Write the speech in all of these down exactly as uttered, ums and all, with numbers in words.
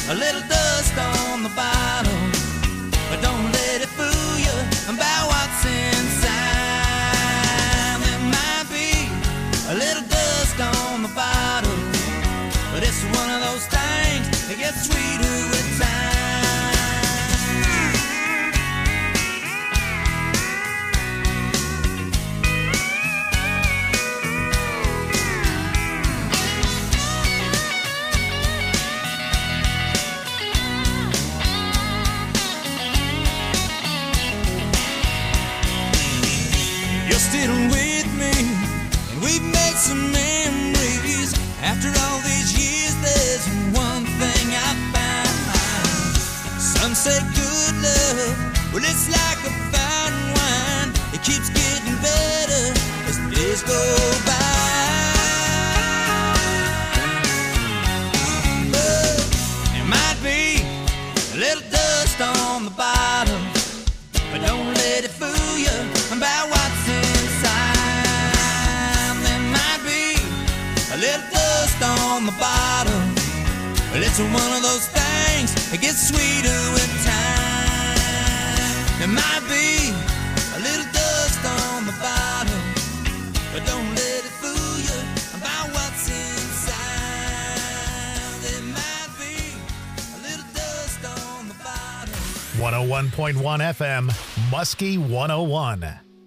a little dust on the bottom, but don't let it fool you about what's inside. There might be a little dust on the bottom, but it's one of those things that gets sweeter with time. Still with me, and we've made some memories. After all these years, there's one thing I found. Some say good love, well, it's like a fine wine. It keeps getting better as the days go by. But there might be a little dust on the bottom, but don't let it fool you about what's in. A little dust on the bottom, but it's one of those things that gets sweeter with time. There might be a little dust on the bottom, but don't let it fool you about what's inside. There might be a little dust on the bottom. one oh one point one F M, Muskie one oh one.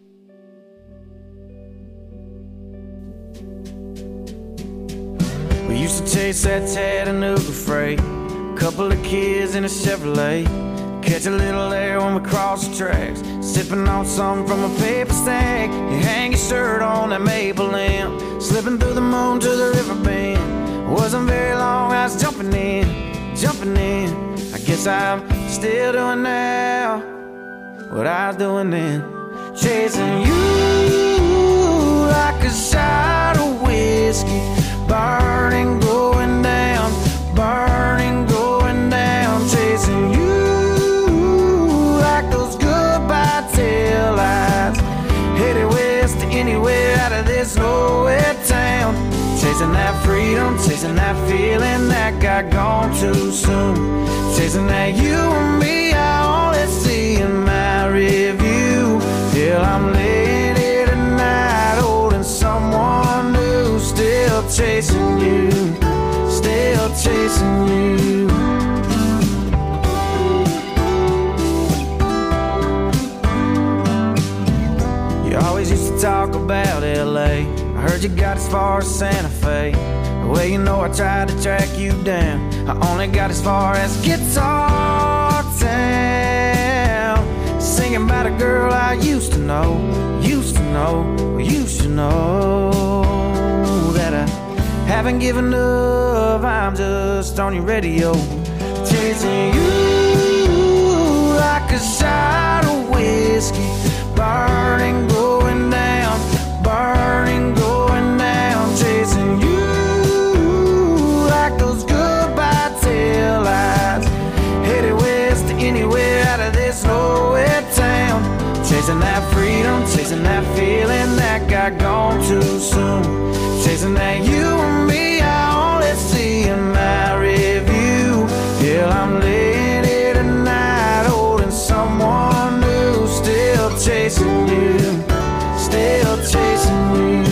We used to chase that Chattanooga freight, couple of kids in a Chevrolet, catch a little air when we cross the tracks, sipping on something from a paper stack. You hang your shirt on that maple limb, slipping through the moon to the river bend. Wasn't very long, I was jumping in, jumping in. I guess I'm still doing now what I was doing then, chasing you like a shot of whiskey. Burning, going down, burning, going down, chasing you like those goodbye tail lights. Headed west to anywhere out of this nowhere town. Chasing that freedom, chasing that feeling that got gone too soon. Chasing that you and me, I only see in my review. Till I'm laying here tonight, holding someone new. Still chasing you, still chasing you. You always used to talk about L A. I heard you got as far as Santa Fe. Well, you know I tried to track you down. I only got as far as Guitar Town. Singing about a girl I used to know, used to know, used to know. That I haven't given up, I'm just on your radio. Chasing you like a shot of whiskey. Burning, going down, burning, going down. Chasing you like those goodbye tail lights. Headed west to anywhere out of this nowhere town. Chasing that freedom, chasing that feeling that got gone too soon. Chasing that you and me, I only see in my review. Till I'm laying here tonight, holding someone new. Still chasing you, still chasing you.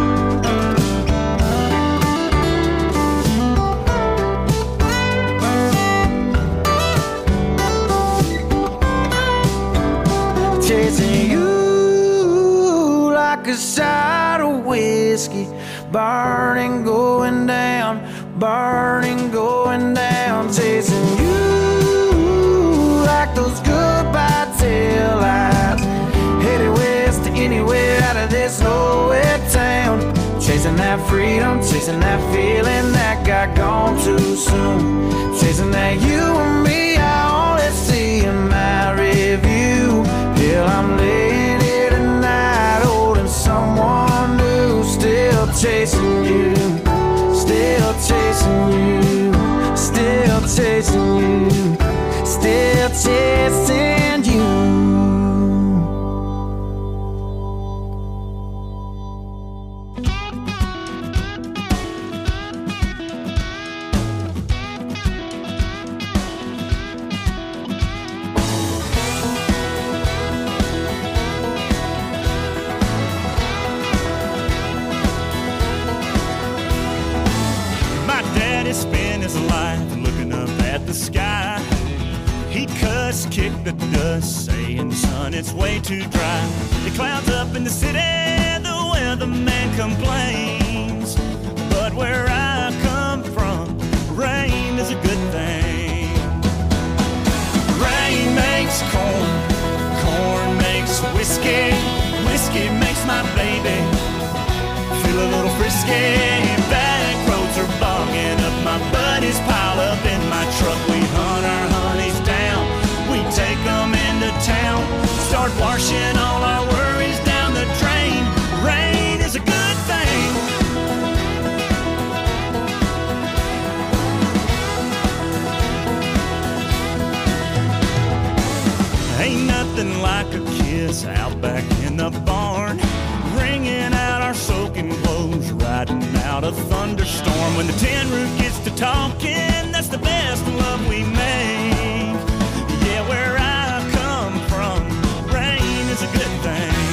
Chasing you like a shot of whiskey. Burning, going down, burning, going down. Chasing you like those goodbye tail lights. Headed west to anywhere out of this nowhere town. Chasing that freedom, chasing that feeling that got gone too soon. Chasing that you and me, I only see in my review. Till I'm laying here tonight, holding someone new. Still chasing you, still chasing you, still chasing you, still chasing you. spent his life looking up at the sky. He cussed, kicked the dust, saying, son, it's way too dry. The clouds up in the city, the weatherman complains. But where I come from, rain is a good thing. Rain makes corn, corn makes whiskey, whiskey makes my baby feel a little frisky. Back roads are bogging up, my buddies pile up in my truck. We hunt our honeys down, we take them into town, start washing all our worries down the drain. Rain is a good thing. Ain't nothing like a kiss out back in the barn, wringing out our soaking clothes, riding out a thunderstorm. When the tin roof gets to talking, that's the best love we make. Yeah, where I come from, rain is a good thing.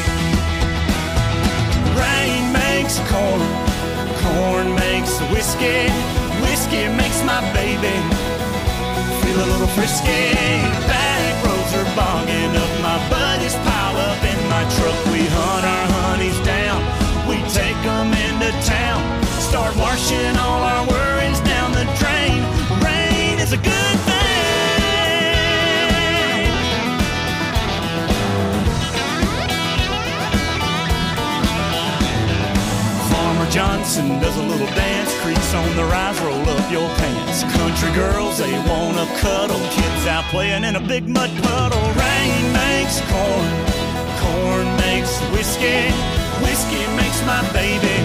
Rain makes corn, corn makes whiskey, whiskey makes my baby feel a little frisky. Back roads are bogging up, my buddies pile up in my truck. We hunt our honeys down, we take them into town, start washing all our worries down the drain. Rain is a good thing. Farmer Johnson does a little dance, creaks on the rise, roll up your pants. Country girls, they wanna cuddle, kids out playing in a big mud puddle. Rain makes corn, corn makes whiskey, whiskey makes my baby.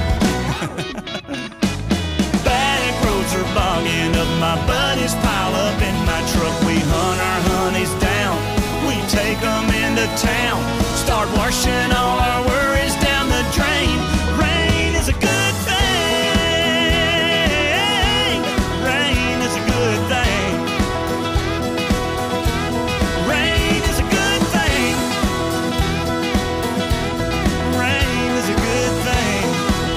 Back roads are bogging up, my buddies pile up in my truck. We hunt our honeys down, we take them into town, start washing all our worries down the drain. Rain is a good thing. Rain is a good thing. Rain is a good thing. Rain is a good thing.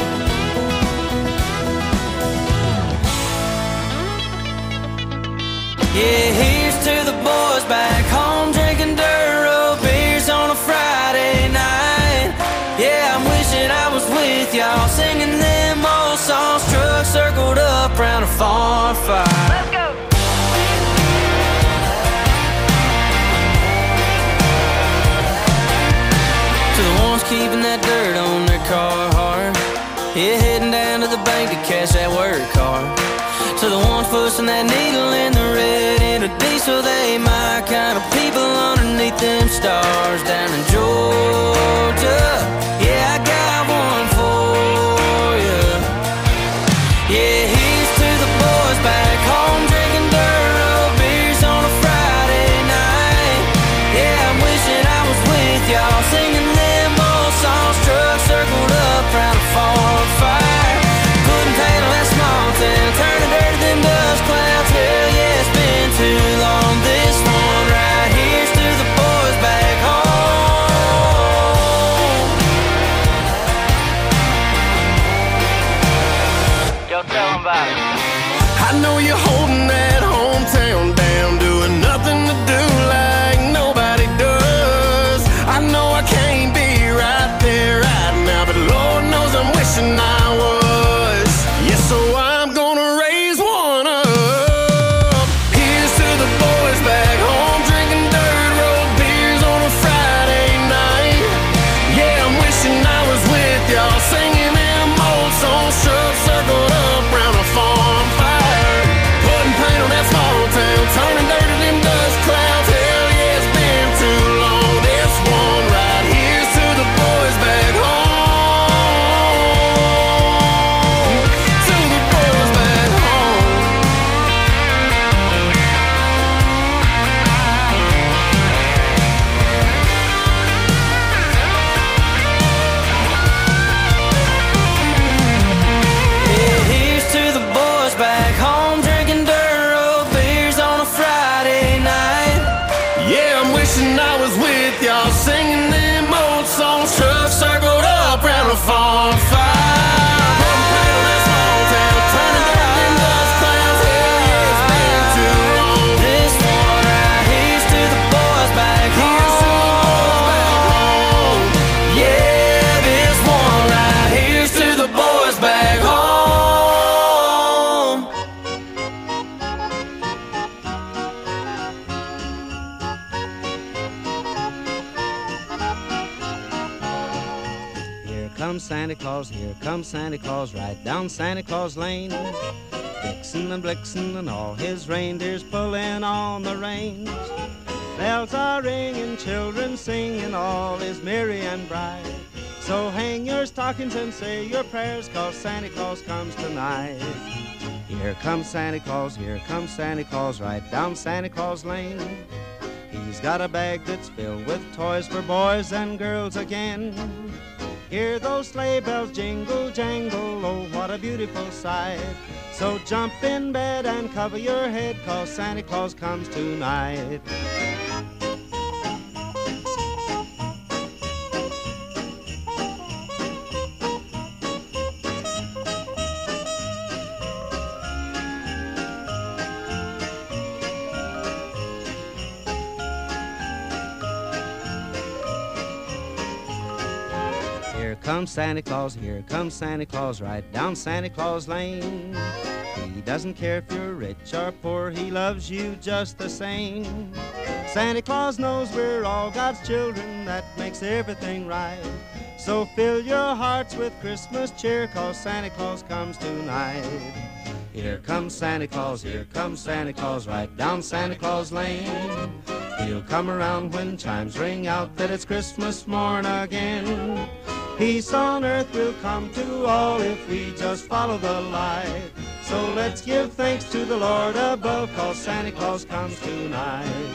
Yeah, here's to the boys back home drinking Duro beers on a Friday night. Yeah, I'm wishing I was with y'all singing them old songs. Trucks circled up round a farm fire. Let's go. To the ones keeping that dirt on their car hard, yeah, heading down to the bank to cash that work card. To the ones pushing that needle in the red in a diesel, they my kind of people underneath them stars down in Georgia. Yeah, I got one for you. Yeah, here's to the boys back home drinking Duro beers on a Friday night. Yeah, I'm wishing I was with y'all singing them old songs. Trucks circled up round a farm fire. Couldn't handle that small town, turning dirty them dust clouds. Hell yeah, it's been too long. This one right here's to the boys back home. Yo, tell them about comes Santa Claus, here comes Santa Claus, right down Santa Claus Lane. Vixen and Blixen and all his reindeers pulling on the reins. Bells are ringing, children singing, all is merry and bright. So hang your stockings and say your prayers, 'cause Santa Claus comes tonight. Here comes Santa Claus, here comes Santa Claus, right down Santa Claus Lane. He's got a bag that's filled with toys for boys and girls again. Hear those sleigh bells jingle, jangle, oh, what a beautiful sight. So jump in bed and cover your head, 'cause Santa Claus comes tonight. Here comes Santa Claus, here comes Santa Claus, right down Santa Claus Lane. He doesn't care if you're rich or poor, he loves you just the same. Santa Claus knows we're all God's children, that makes everything right. So fill your hearts with Christmas cheer, 'cause Santa Claus comes tonight. Here comes Santa Claus, here comes Santa Claus, right down Santa Claus Lane. He'll come around when chimes ring out that it's Christmas morn again. Peace on earth will come to all if we just follow the light. So let's give thanks to the Lord above, 'cause Santa Claus comes tonight.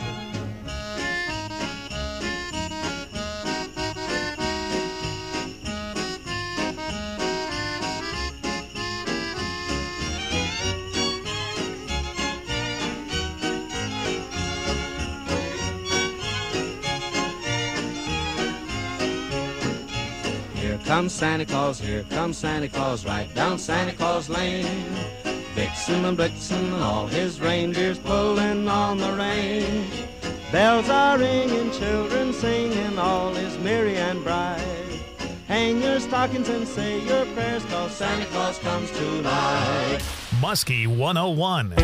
Here comes Santa Claus, here comes Santa Claus, right down Santa Claus Lane. Vixen and Blixen and all his reindeers pulling on the reins. Bells are ringing, children singing, all is merry and bright. Hang your stockings and say your prayers, 'cause Santa Claus comes tonight. Muskie one oh one.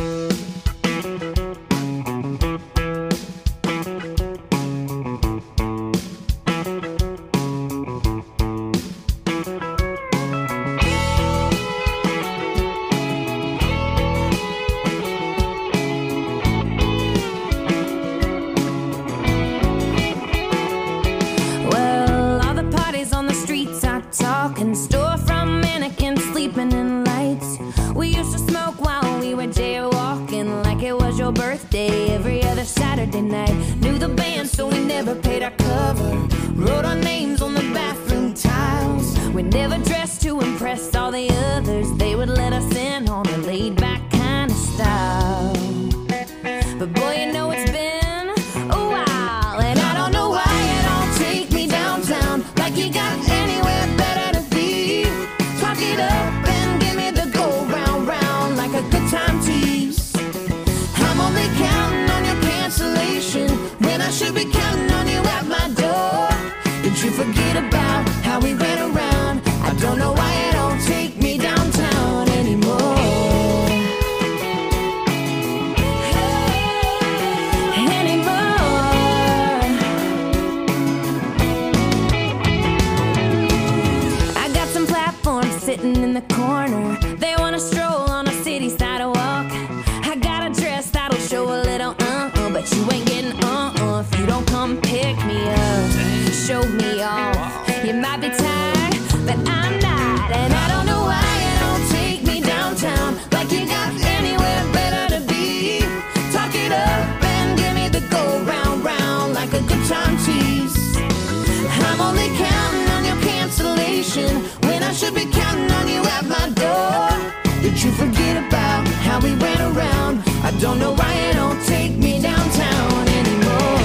Talking storefront mannequins sleeping in lights. We used to smoke while we were jaywalking like it was your birthday every other Saturday night. Knew the band so we never paid our cover. Wrote our names on the bathroom tiles. We never dressed to impress all the others. They would let us in on a laid back kind of style. But boy, you know it's been a while, and I don't know why you don't take me downtown like you got anywhere better to be. Talk it up and give me the go round round like a good time tease. I'm only counting on your cancellation when I should be counting on you at my door. Did you forget about how we ran around? I don't know why you don't take me downtown anymore. Sitting in the corner, they wanna stroll on a city sidewalk. I got a dress that'll show a little uh-uh, but you ain't getting uh-uh if you don't come pick me up, show me off. You might be tired, but I'm not, and I don't know why you don't take me downtown like you got anywhere better to be. Talk it up and give me the go round round like a good time tease. I'm only counting on your cancellation when I should be counting on you at my door. Did you forget about how we ran around? I don't know why you don't take me downtown anymore.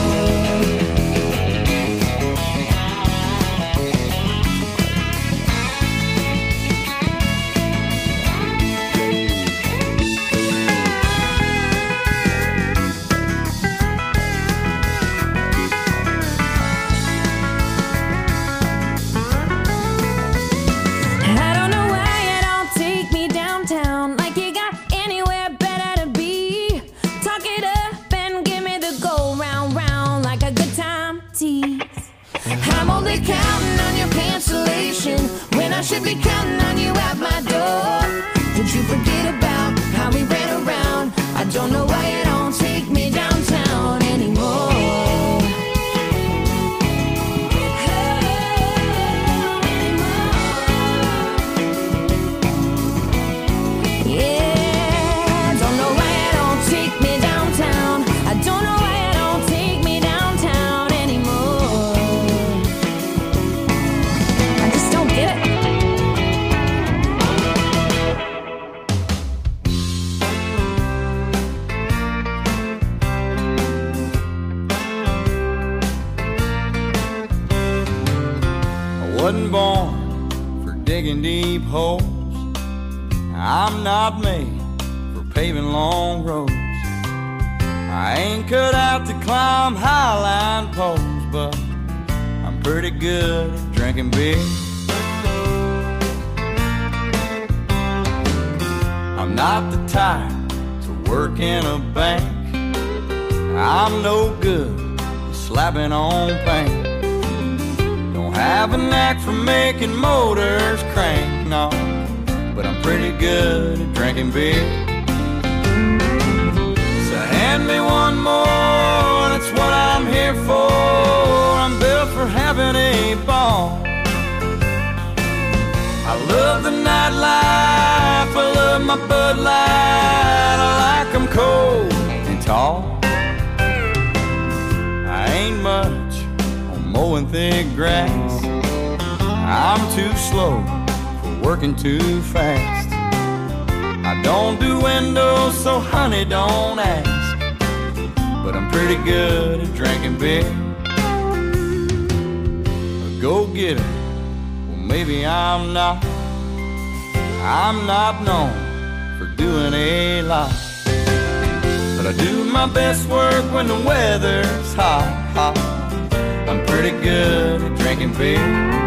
wasn't born for digging deep holes. I'm not made for paving long roads. I ain't cut out to climb highline poles, but I'm pretty good at drinking beer. I'm not the type to work in a bank. I'm no good at slapping on paint. Don't have a knack for making motors crank, no, but I'm pretty good at drinking beer. So hand me one more, that's what I'm here for. I'm built for having a ball. I love the nightlife, I love my Bud Light. I like them cold and tall. I ain't much on mowing thick grass. I'm too slow for working too fast. I don't do windows, so honey, don't ask. But I'm pretty good at drinking beer. A go-getter, well maybe I'm not. I'm not known for doing a lot, but I do my best work when the weather's hot, hot. I'm pretty good at drinking beer.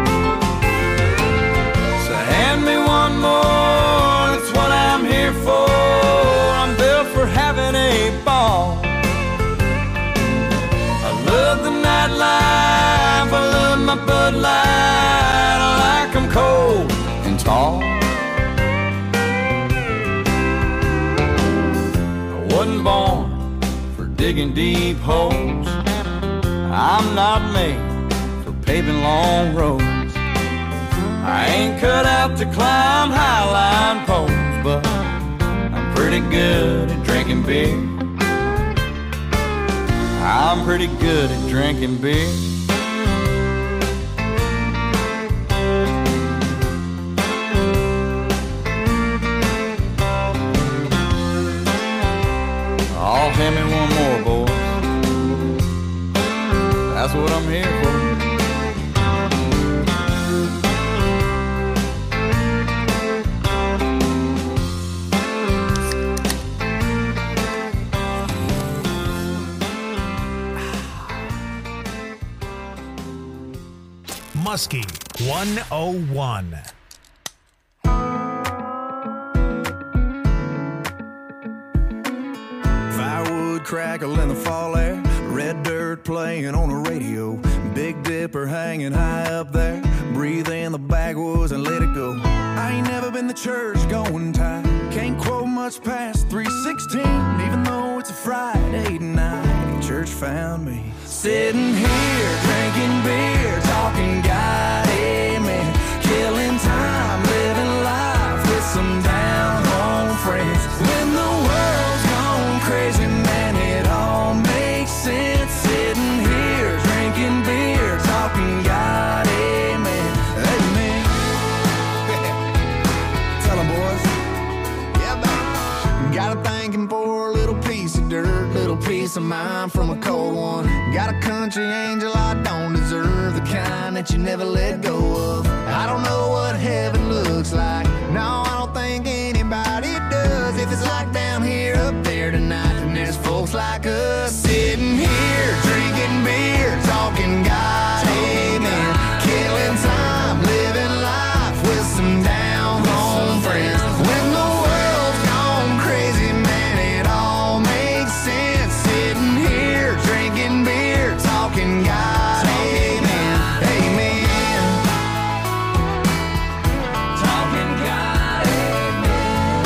So hand me one more, that's what I'm here for. I'm built for having a ball. I love the nightlife, I love my Bud Light. I like them cold and tall. I wasn't born for digging deep holes. I'm not made for paving long roads. I ain't cut out to climb highline poles, but I'm pretty good at drinking beer. I'm pretty good at drinking beer. Oh, hand me one more, boys. That's what I'm here for. Muskie one oh one. Firewood crackle in the fall air, red dirt playing on the radio, Big Dipper hanging high up there, breathe in the backwoods and let it go. I ain't never been to church going tight, can't quote much past three sixteen, even though it's a Friday night. Church found me sitting here drinking beer, talking God, amen, killing time, living life with some down home friends. When the world's gone crazy, man, it all makes sense. Sitting here drinking beer, talking God, amen, amen. Tell them, boys. Yeah, man. Got a thanking for a little piece of dirt, little piece of mind from a cold one. Got a country angel I don't deserve, the kind that you never let go of. I don't know what heaven looks like, no, I don't think anybody does. If it's like down here, up there tonight, then there's folks like us sitting here drinking beer, talking God, amen, killing time, living life with some down home friends. When the world's gone crazy, man, it all makes sense. Sitting here drinking beer, talking God, amen, amen, talking God, amen.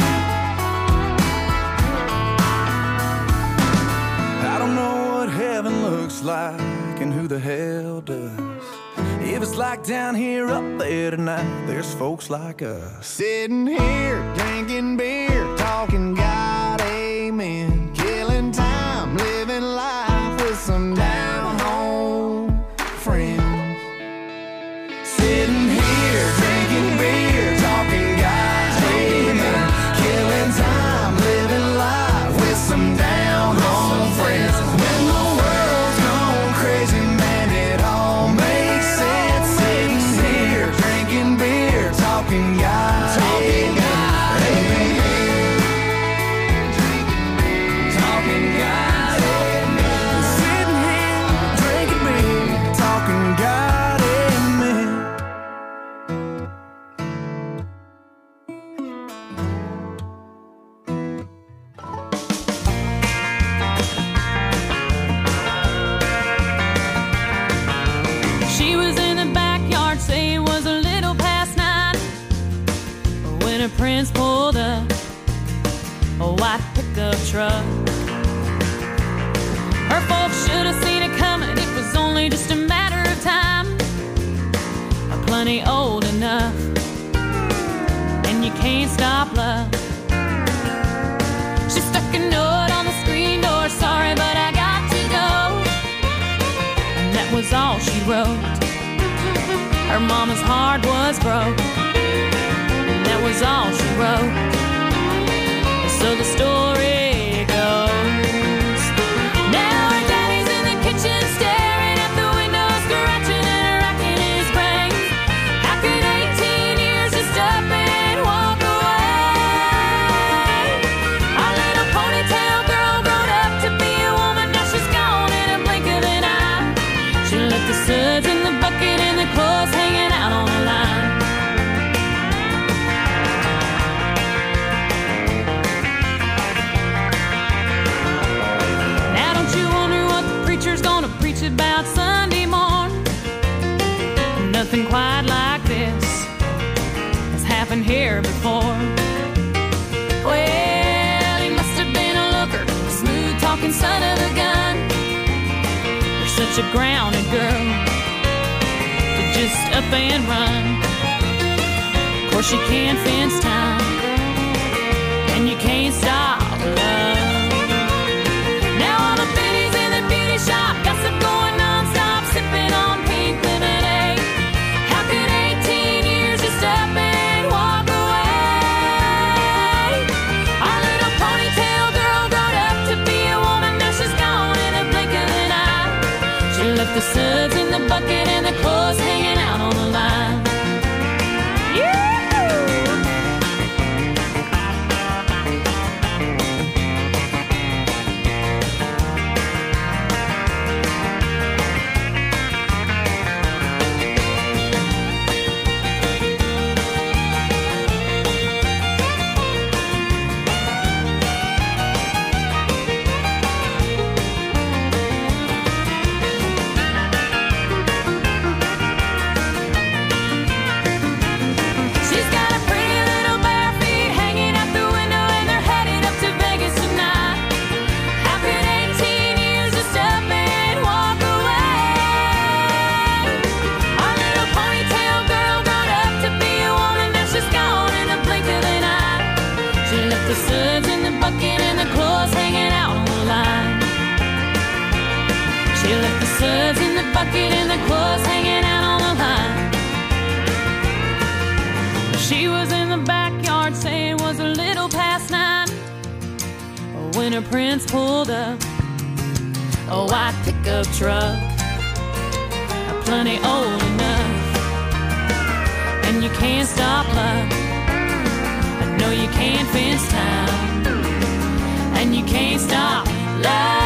I don't know what heaven looks like and who the hell does. If it's like down here, up there tonight, there's folks like us sitting here drinking beer, talking God, amen, killing time, living life with some down home friends. Sitting here drinking beer, talking God, amen, killing time, living life with some down home friends. When the world's gone crazy, man, it all makes sense. Sitting here pickup truck. Her folks should have seen it coming. It was only just a matter of time. I'm plenty old enough, and you can't stop love. She stuck a note on the screen door. Sorry, but I got to go. And that was all she wrote. Her mama's heart was broke. And that was all she wrote. So the story goes. Now her daddy's in the kitchen staring at the window, scratching and racking his brain. How could eighteen years just up and walk away? Our little ponytail girl grown up to be a woman. Now she's gone in a blink of an eye. She left the suds in the bucket and the clothes hanging out on the line. Gonna preach about Sunday morn. Nothing quite like this has happened here before. Well, he must have been a looker, a smooth talking son of a gun. You're such a grounded girl to just up and run. Of course you can't fence time, and you can't stop love. Now all the pennies in the beauty shop, gossip going non-stop, sipping on pink lemonade. How could eighteen years just up and walk away? Our little ponytail girl grown up to be a woman. Now she's gone in a blink of an eye. She left the suds in the bucket and the clothes hanging out on the line. Suds in the bucket and the clothes hanging out on the line. She was in the backyard saying it was a little past nine when her prince pulled up a white pickup truck, plenty old enough, and you can't stop love. I know you can't fence time, and you can't stop love.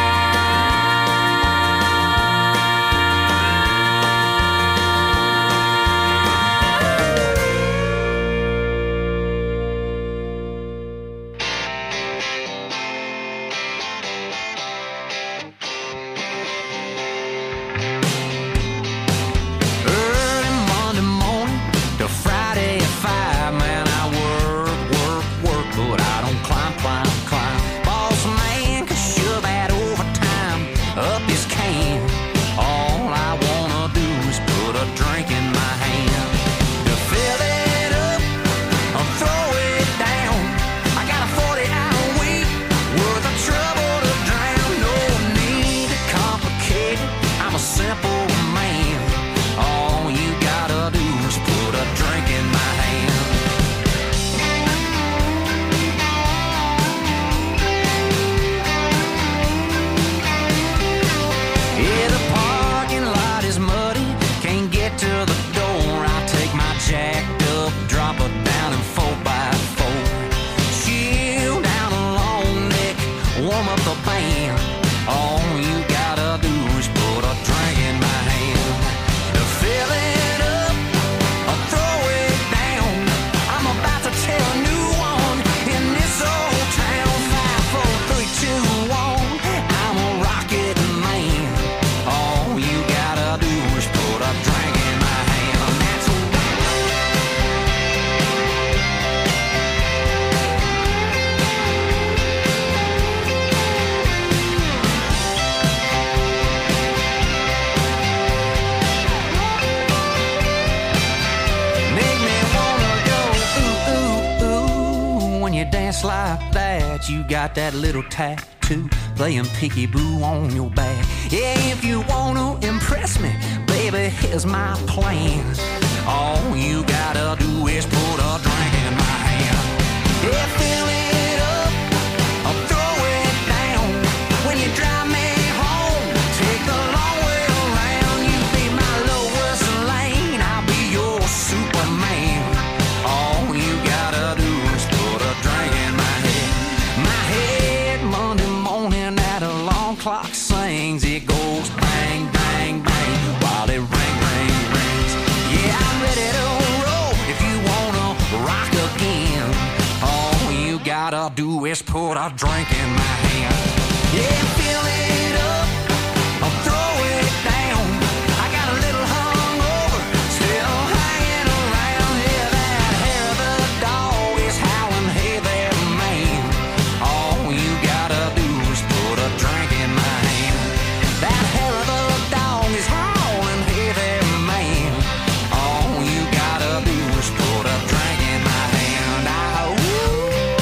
bet you got that little tattoo playing peekaboo on your back. Yeah, if you wanna impress me, baby, here's my plan. All you gotta do is put a drink in my hand. Yeah, fill it up, I'll throw it down. When you drive me home, take the long way around. You be my lowest lane, I'll be your Superman. All you gotta do is put a drink in my head. My head Monday morning at a long clock sings. It goes bang, bang, bang while it ring, ring, rings. Yeah, I'm ready to roll if you wanna rock again. All you gotta do is put a drink in my hand. Yeah, fill it up, I'll throw it down. I got a little hungover, still hanging around. Yeah, that hair of the dog is howling, hey there, man. All you gotta do is put a drink in my hand. That hair of the dog is howling, hey there, man. All you gotta do is put a drink in my hand. Ah, woo.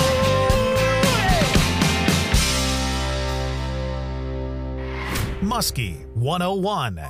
Muskie one oh one.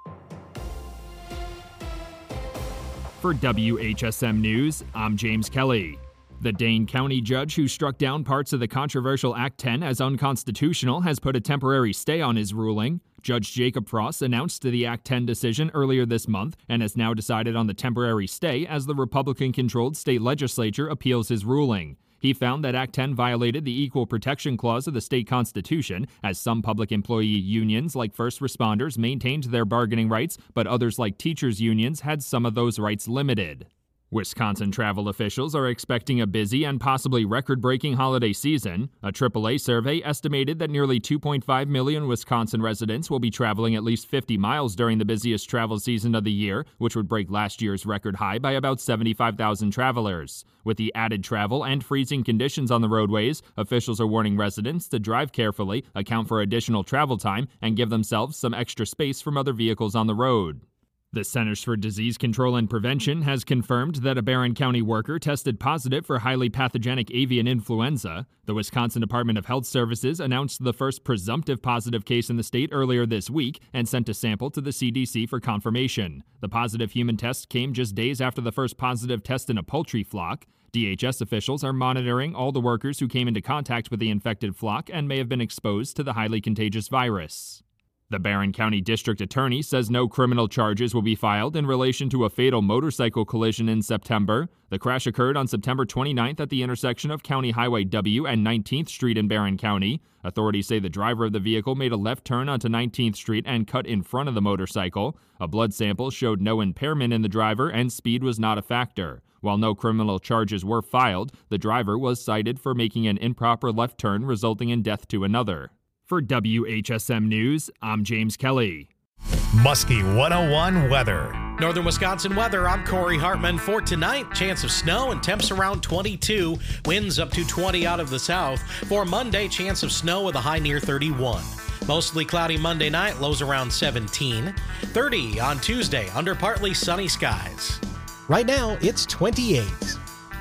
For W H S M News, I'm James Kelly. The Dane County judge who struck down parts of the controversial Act ten as unconstitutional has put a temporary stay on his ruling. Judge Jacob Frost announced the Act ten decision earlier this month and has now decided on the temporary stay as the Republican-controlled state legislature appeals his ruling. He found that Act ten violated the Equal Protection Clause of the state constitution, as some public employee unions like first responders maintained their bargaining rights, but others like teachers' unions had some of those rights limited. Wisconsin travel officials are expecting a busy and possibly record-breaking holiday season. A triple A survey estimated that nearly two point five million Wisconsin residents will be traveling at least fifty miles during the busiest travel season of the year, which would break last year's record high by about seventy-five thousand travelers. With the added travel and freezing conditions on the roadways, officials are warning residents to drive carefully, account for additional travel time, and give themselves some extra space from other vehicles on the road. The Centers for Disease Control and Prevention has confirmed that a Barron County worker tested positive for highly pathogenic avian influenza. The Wisconsin Department of Health Services announced the first presumptive positive case in the state earlier this week and sent a sample to the C D C for confirmation. The positive human test came just days after the first positive test in a poultry flock. D H S officials are monitoring all the workers who came into contact with the infected flock and may have been exposed to the highly contagious virus. The Barron County District Attorney says no criminal charges will be filed in relation to a fatal motorcycle collision in September. The crash occurred on September twenty-ninth at the intersection of County Highway W and nineteenth Street in Barron County. Authorities say the driver of the vehicle made a left turn onto nineteenth Street and cut in front of the motorcycle. A blood sample showed no impairment in the driver and speed was not a factor. While no criminal charges were filed, the driver was cited for making an improper left turn resulting in death to another. For W H S M News, I'm James Kelly. Muskie one oh one weather. Northern Wisconsin weather, I'm Corey Hartman. For tonight, chance of snow and temps around twenty-two. Winds up to twenty out of the south. For Monday, chance of snow with a high near thirty-one. Mostly cloudy Monday night, lows around seventeen. thirty on Tuesday, under partly sunny skies. Right now, it's twenty-eight.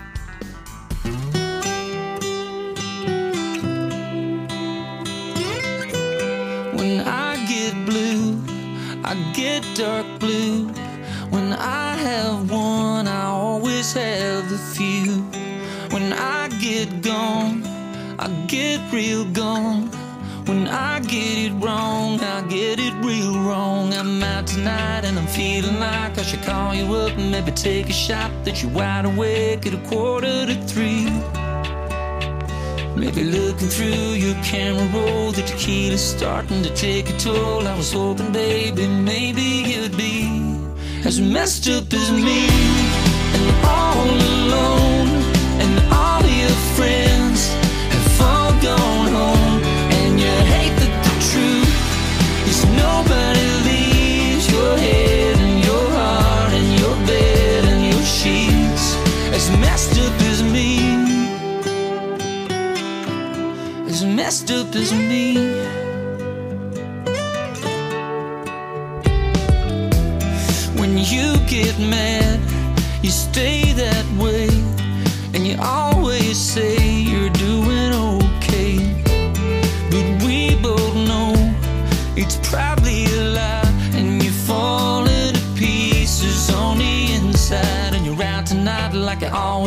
When I get blue, I get dark blue. When I have one, I always have the few. When I get gone, I get real gone. When I get it wrong, I get it real wrong. I'm out tonight and I'm feeling like I should call you up and maybe take a shot that you're wide awake at a quarter to three. Maybe looking through your camera roll, the tequila's starting to take a toll. I was hoping, baby, maybe you'd be as messed up as me, and all alone, and all your friends have all gone home, and you hate that the truth is nobody leaves your head and your heart and your bed and your sheets as messed up as me. As messed up as me. When you get mad, you stay that way, and you always say you're doing okay.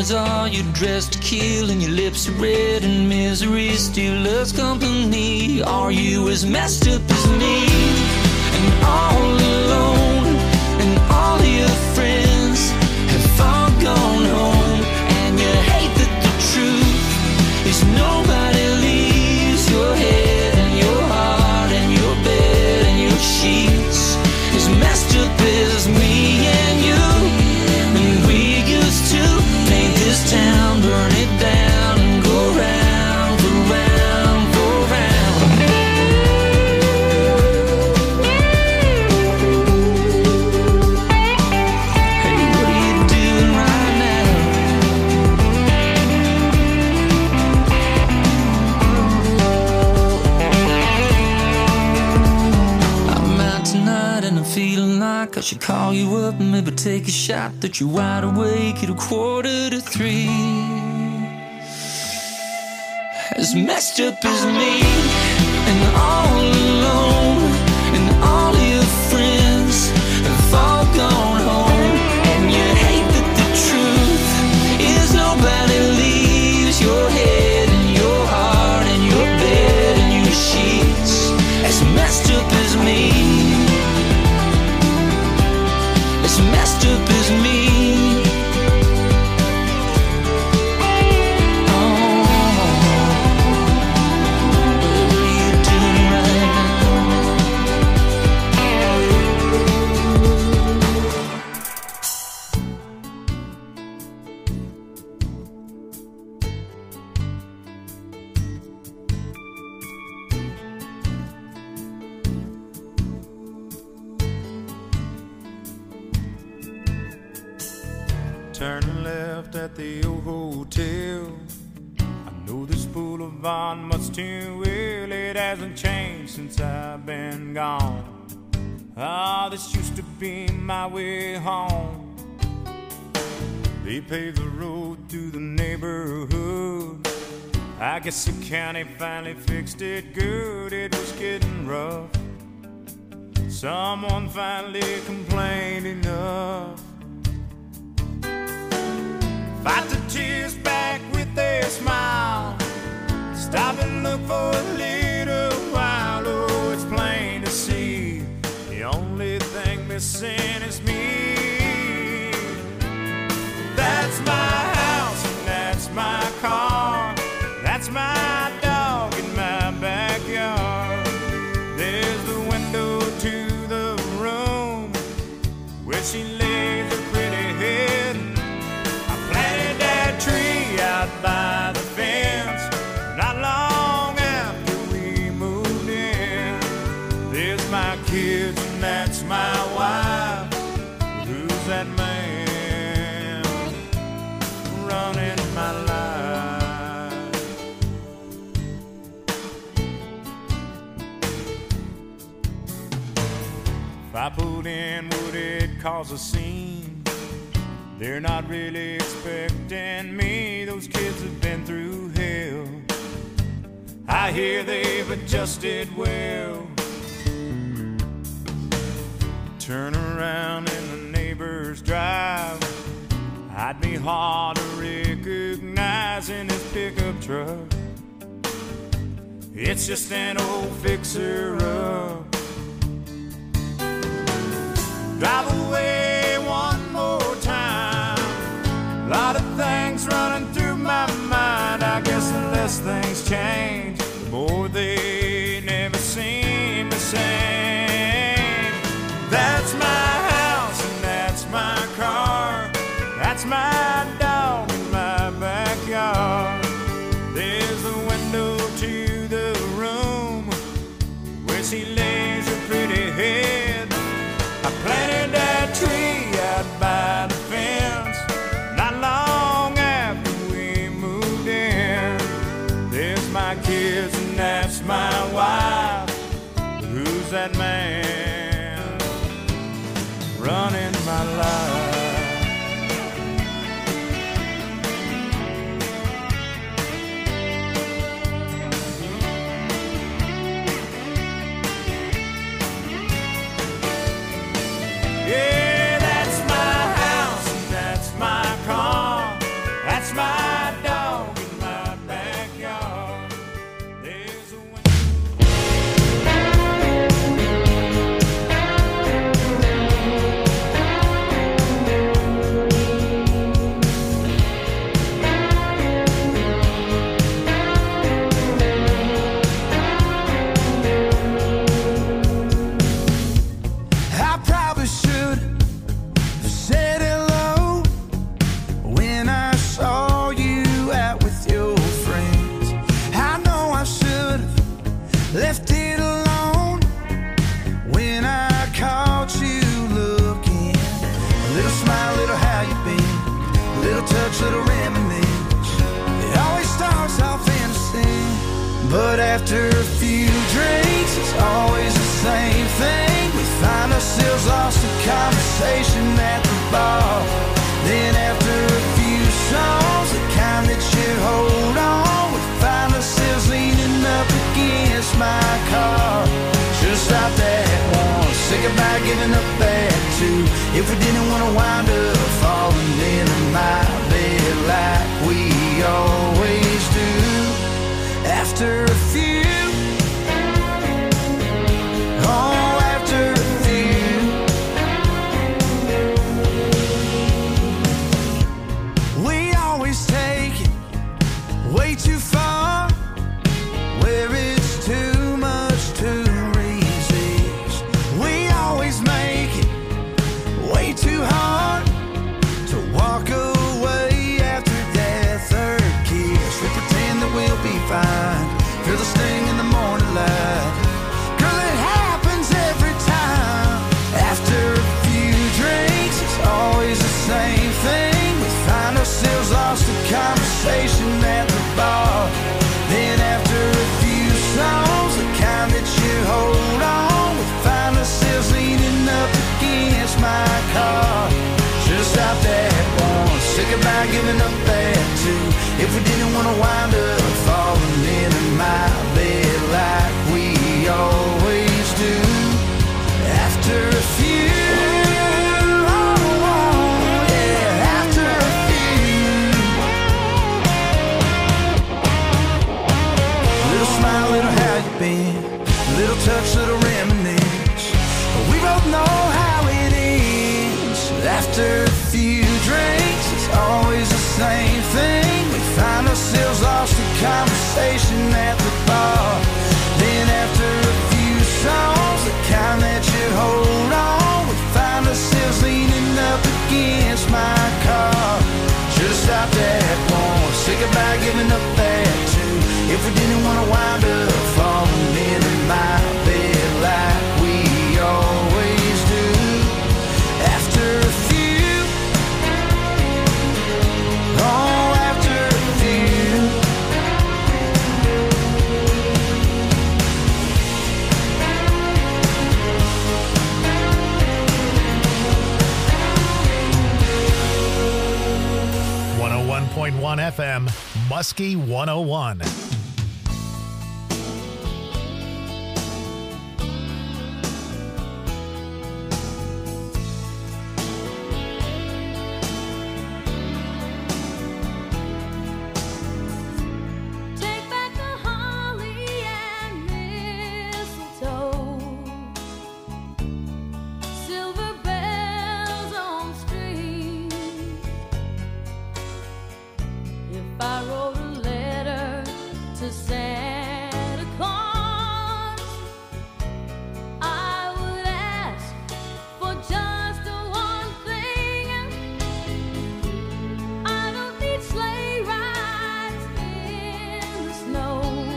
is all you're dressed to kill, and your lips are red and misery still loves company. Are you as messed up as me and all alone, and all of your friends have all gone home, and you hate that the truth is nobody leaves your head and your heart and your bed and your sheets as messed up as me and you. And we used to paint this town, burn it down, and go round, go round, go round. Hey, what are you doing right now? I'm out tonight and I'm feeling like I should call you up and maybe take a shot that you're wide awake at a quarter to three. As messed up as me and all alone, and all of your friends have all gone home, and you hate that the truth is nobody leaves your head and your heart and your bed and your sheets. As messed up as me, as messed up as me. Turning left at the old hotel. I know this boulevard much too well. It hasn't changed since I've been gone. Ah, this used to be my way home. They paved the road through the neighborhood. I guess the county finally fixed it good. It was getting rough. Someone finally complained enough. Fight the tears back with a smile. Stop and look for a little while. Oh, it's plain to see the only thing missing is me. That's my house and that's my car. That's my dog in my backyard. There's the window to the room where she lays her pretty head. Tree out by the fence. Not long after we moved in. There's my kids and that's my wife. Who's that man running my life? If I put in, would it cause a scene? They're not really expecting me. Those kids have been through hell. I hear they've adjusted well. Turn around in the neighbor's drive. I'd be hard to recognize in his pickup truck. It's just an old fixer-up. Drive away one more time. A lot of things running through my mind. I guess the less things change, the more they never seem the same. That's my house and that's my car. That's my dog in my backyard. There's the window to the room where she lays her pretty head. I planted that tree out by the fence. Not long after we moved in. There's my But after a few drinks, it's always the same thing. We find ourselves lost in conversation at the bar. Then after a few songs, the kind that you hold on, we find ourselves leaning up against my car. Should've stopped at one, say goodbye, giving up at two. If we didn't want to wind up falling into my bed like we always do. After a few, oh, after a few, we always take it way too far, where it's too much to resist. We always make it way too hard to walk away after that third kiss. We pretend that we'll be fine, feel the sting in the morning light. Girl, it happens every time. After a few drinks, it's always the same thing. We find ourselves lost in conversation at the bar. Then after a few songs, the kind that you hold on, we find ourselves leaning up against my car. Should've stopped at one, say goodbye, giving up at two. If we didn't want to wind up falling into my bed like we always do. After a few, oh, oh, yeah, after a few. Little smile, little how you been, little touch, little reminisce. We both know how it ends. After a few drinks, it's always the same thing. We find ourselves lost in conversation at the bar. Then after a few songs, the kind that you hold on, we find ourselves leaning up against my car. Should've stopped at one, say goodbye, giving up at two. If we didn't want to wind up falling into my bed like we always do. After a few, oh, after a few. one oh one point one F M, Muskie one oh one. Take back the holly and mistletoe, silver bells on strings. If I wrote a letter to Santa Claus, I would ask for just one thing. I don't need sleigh rides in the snow.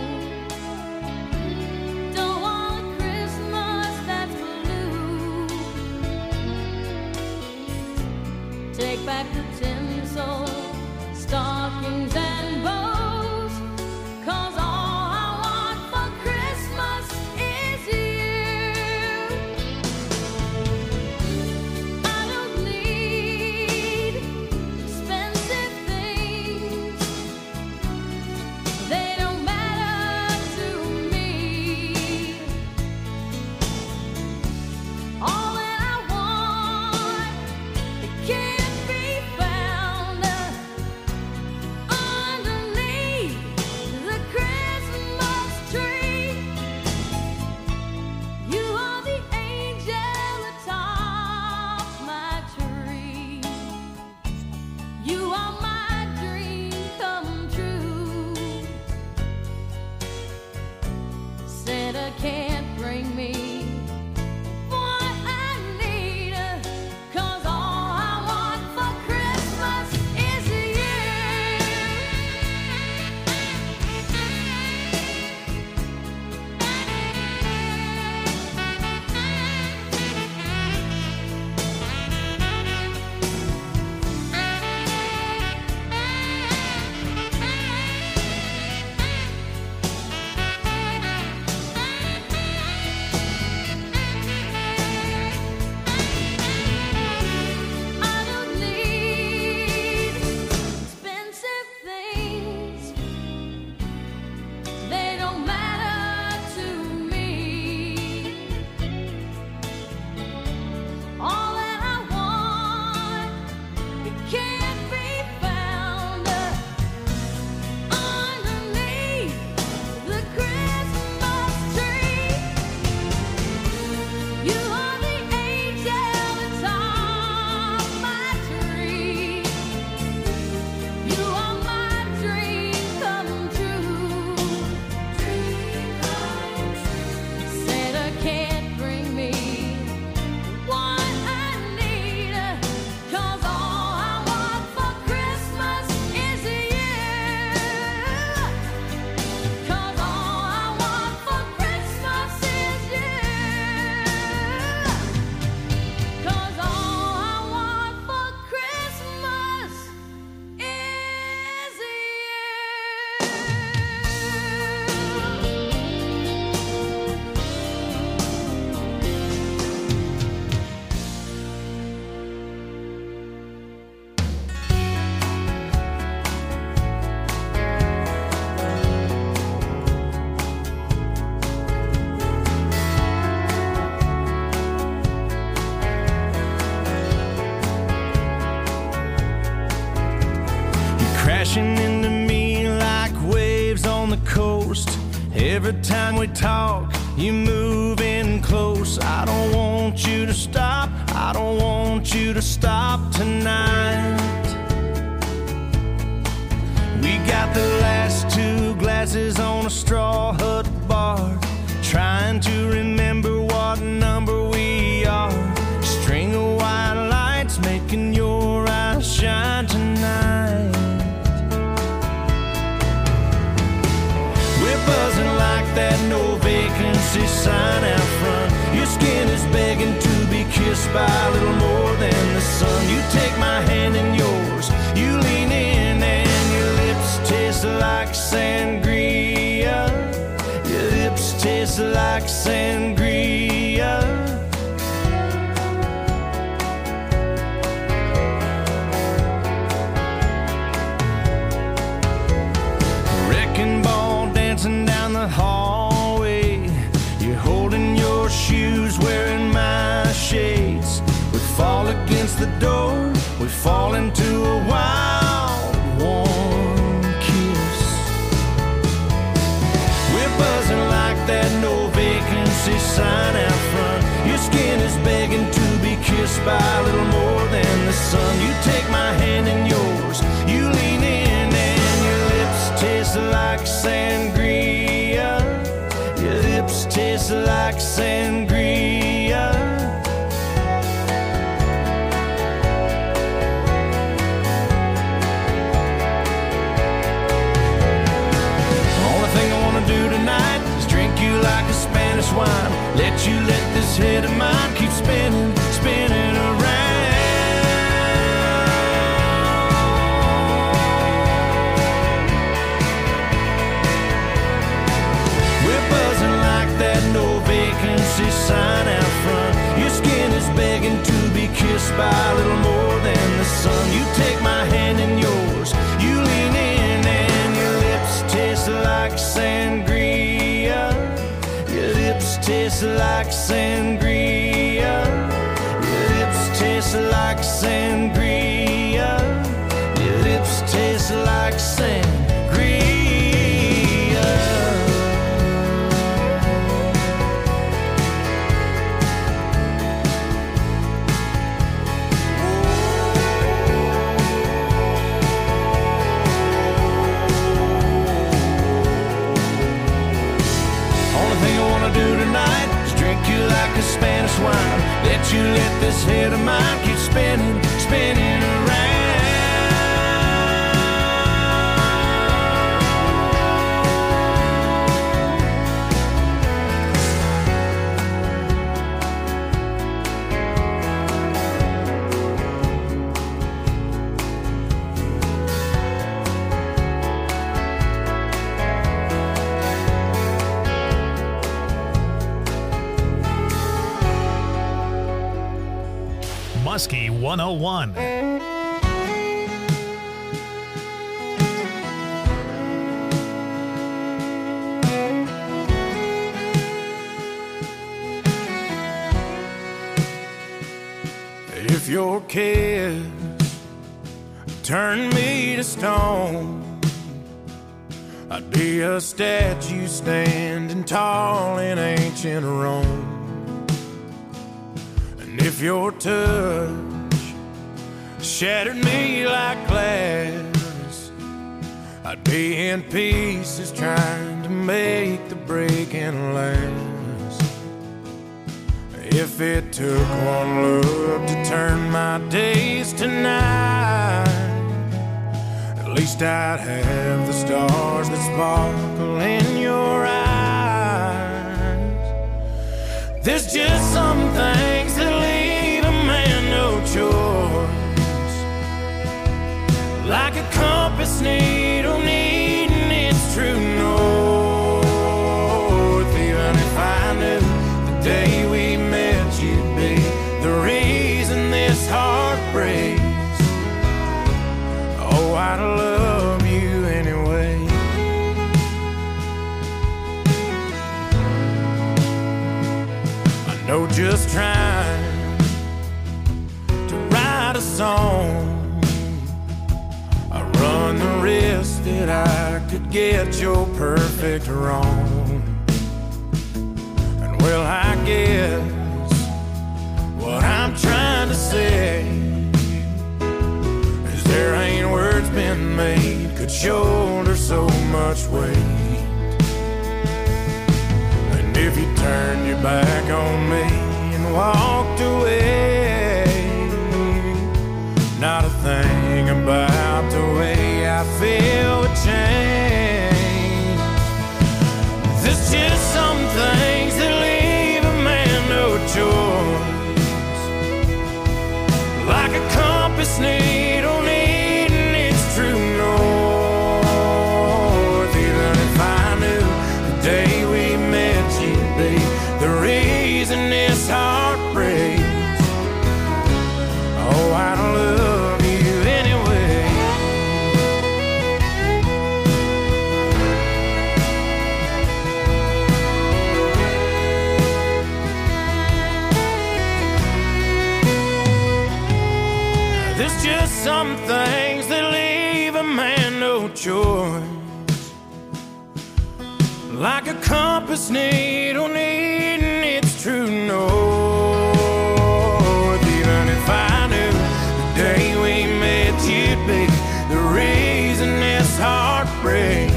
Don't want a Christmas that's blue. Take back the tinsel, stockings and bows, 'cause all I want for Christmas is you. I don't need expensive things, they don't matter to me. All that I want, it can't be found underneath the Christmas tree. You are the angel atop my tree. You are my dream come true. Santa can't bring me what I need, 'cause all I want for Christmas is you. Every time we talk, you move in close. I don't want you to stop. I don't want you to stop tonight. We got the last two glasses on a straw hut bar, trying to remember what number we are. String of white lights making your eyes shine tonight. We're buzzing like that no vacancy sign out front. Your skin is begging to be kissed by a little more than the sun. You take my hand in yours, you lean in, and your lips taste like sangria. Your lips taste like sangria. Wrecking ball dancing down the hallway. You're holding your shoes, wearing my shades. We fall against the door, we fall into a wild, warm kiss. We're buzzing like that no vacancy sign out front. Your skin is begging to be kissed by a little more than the sun. You take my hand in yours, you lean in, and your lips taste like sangria. Your lips taste like sangria. Only thing I wanna do tonight is drink you like a Spanish wine. Let you let this head of mine keep spinning, spinning around. No vacancy sign out front. Your skin is begging to be kissed by a little more than the sun. You take my hand in yours, you lean in, and your lips taste like sangria. Your lips taste like sangria. Your lips taste like sangria. Your lips taste like sangria. Do tonight is drink you like a Spanish wine. Let you let this head of mine keep spinning, spinning around. Muskie one oh one. If your kiss turned me to stone, I'd be a statue standing tall in ancient Rome. If your touch shattered me like glass, I'd be in pieces trying to make the breaking last. If it took one look to turn my days to night, at least I'd have the stars that sparkle in your eyes. There's just some things that leave a man no choice, like a compass needle needing its true north. Even if I knew the day we met you'd be the reason this heart breaks, oh, I'd love you anyway. I know just trying to write a song, I run the risk that I could get your perfect wrong. shoulder so much weight. And if you turned your back on me and walked away, not a thing about the way I feel would change. There's just some things that leave a man no choice, like a compass needle needing its true north. Even if I knew the day we met you'd be the reason this heart breaks, oh, I'd love you anyway. There's just some things that leave a man no choice, like a compass needle needing its true north. Even if I knew the day we met you'd be the reason this heart breaks,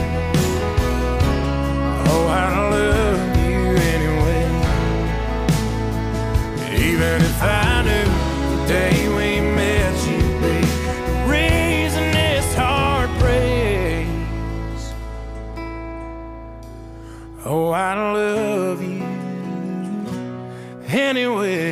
oh, I'd love you anyway. Even if I knew the day we met you'd be the reason this heart breaks, oh, I'd love you anyway.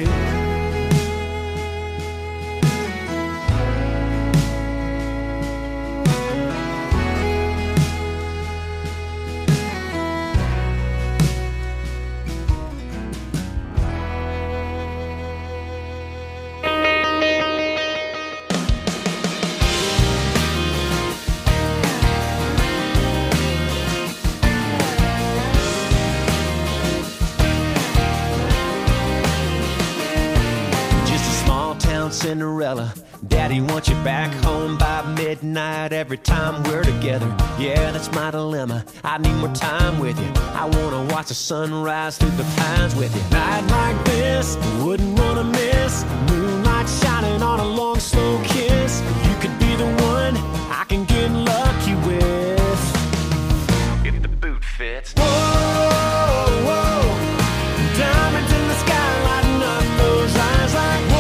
Cinderella, Daddy wants you back home by midnight every time we're together. Yeah, that's my dilemma. I need more time with you. I wanna watch the sunrise through the pines with you. Night like this, wouldn't wanna miss. Moonlight shining on a long, slow kiss. You could be the one I can get lucky with, if the boot fits. Whoa, whoa, diamonds in the sky lighting up those eyes like whoa.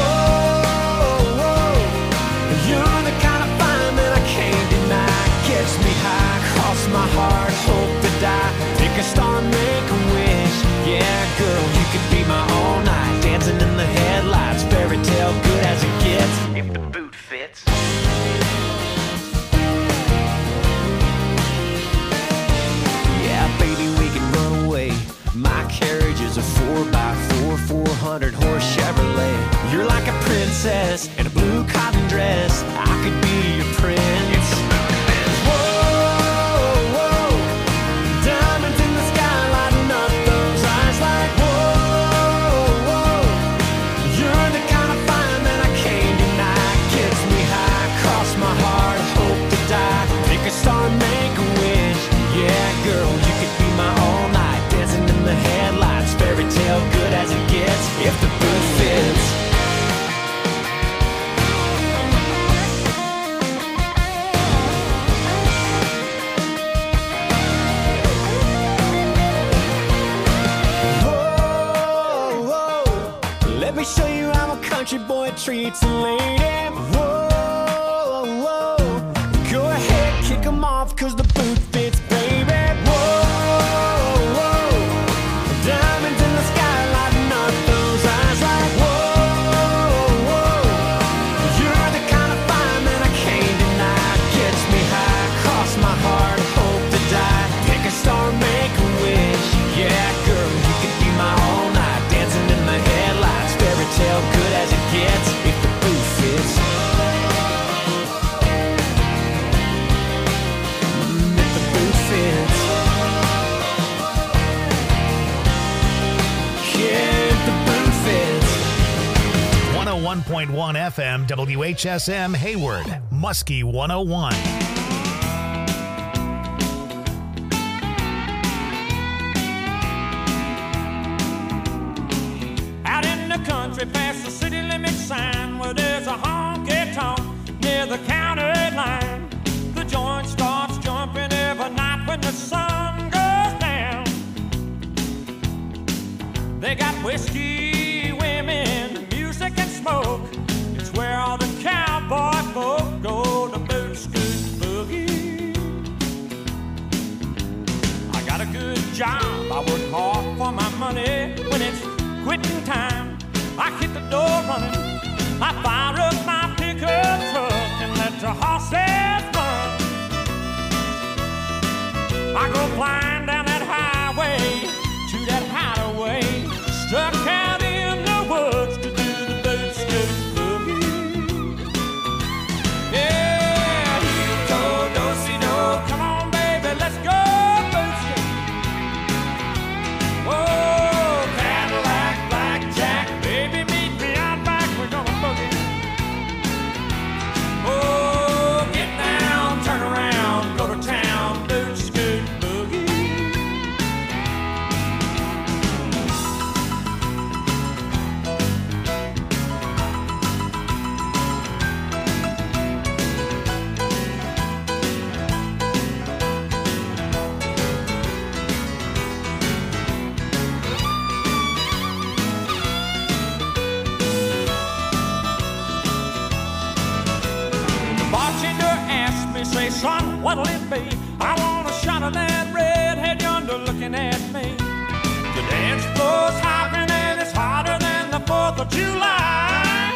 My heart, hope to die. Pick a star, make a wish. Yeah, girl, you could be my all night. Dancing in the headlights, fairy tale good as it gets, if the boot fits. Yeah, baby, we can run away. My carriage is a four by four, four hundred horse Chevrolet. You're like a princess in a blue cotton dress. I could be your prince. If the boot fits. Whoa. Star, make a wish. Yeah, girl, you could be my all night. Dancing in the headlights, fairy tale good as it gets, if the boot fits. Whoa, whoa, let me show you how a country boy treats a lady. Whoa, kick 'em off, cause the boot fits, baby. Whoa, whoa, diamonds in the sky lighting up those eyes like whoa, whoa. You're the kind of fire that I can't deny. Gets me high, cross my heart, hope to die. Pick a star, make a wish. Yeah, girl, you could be my all night. Dancing in the headlights, fairy tale good as it gets, if the boot fits. one oh one point one F M W H S M Hayward, Muskie one oh one. Out in the country past the city limit sign where there's a honky-tonk near the county line, the joint starts They got whiskey, women, music, and smoke. It's where all the cowboy folk go to boot scoot boogie. I got a good job, I work hard for my money. When it's quitting time, I hit the door running. I fire up my pickup truck and let the horses run. I go flying down that highway to that hideaway, struck out in the woods to do the boot scoot boogie. Yeah, heel toe, do-si-do, come on baby, let's go boot scoot. Oh, Cadillac, blackjack, baby, meet me out back, we're gonna boogie. Oh, get down, turn around, go to town, boot scoot boogie. The bartender asked me, say, son, what'll it be? I want a shot of that redhead yonder looking at me. The dance floor's hopping and it's hotter than the fourth of July.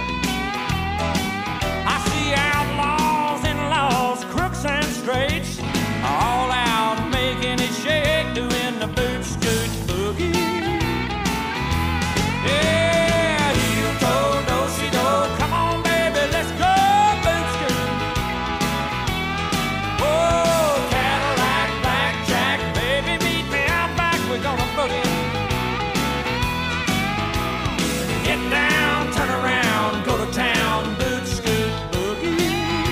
I see outlaws and laws, crooks and straights, all out making it shake, doing the boot scoot boogie. Yeah, heel toe, do-si-do, come on baby, let's go boot scoot. Oh, Cadillac, blackjack, baby, meet me out back, we're gonna boogie. Get down, turn around, go to town, boot scoot boogie.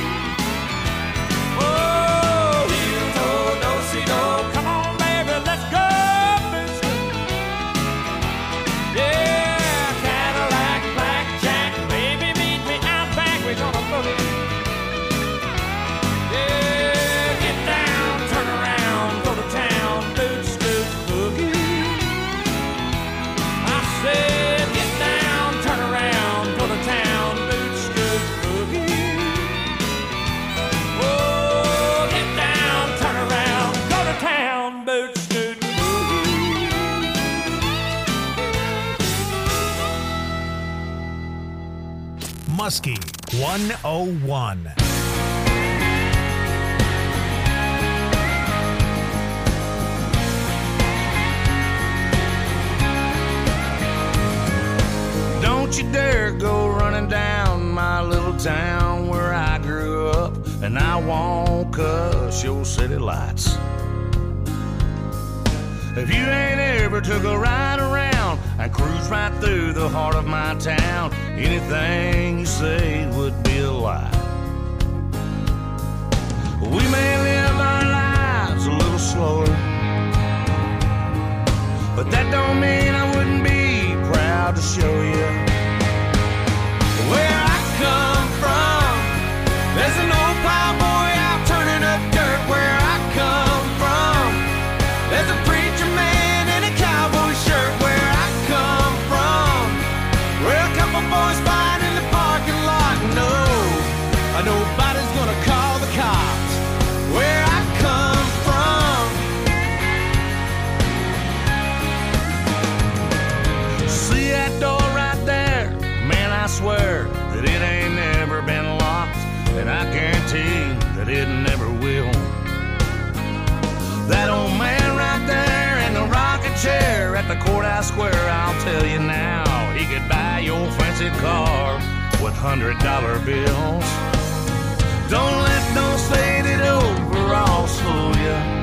Oh, heel toe, do-si-do, come on baby, let's go boot scoot. Yeah, Cadillac, blackjack, baby, meet me out back, we're gonna boogie. Yeah, get down, turn around, go to town, boot scoot boogie. I said, get down, turn around, go to town, boot scoot boogie. Oh, get down, turn around, go to town, boot scoot boogie. Muskie one oh one. Don't you dare go running down my little town where I grew up, and I won't cuss your city lights. If you ain't ever took a ride around and cruise right through the heart of my town, anything you say would be a lie. We may live our lives a little slower, but that don't mean I wouldn't be proud to show you where I come from. There's an old plowboy out turning up dirt where I come from. There's a preacher man in a cowboy shirt where I come from. Where a couple boys fight in the parking lot. No, nobody's gonna call the cops where I come from. See that door right there? Man, I swear that it ain't never been locked, and I guarantee that it never will. That old man right there in the rocking chair at the courthouse square, I'll tell you now, he could buy your fancy car with hundred dollar bills. Don't let those faded overalls fool you.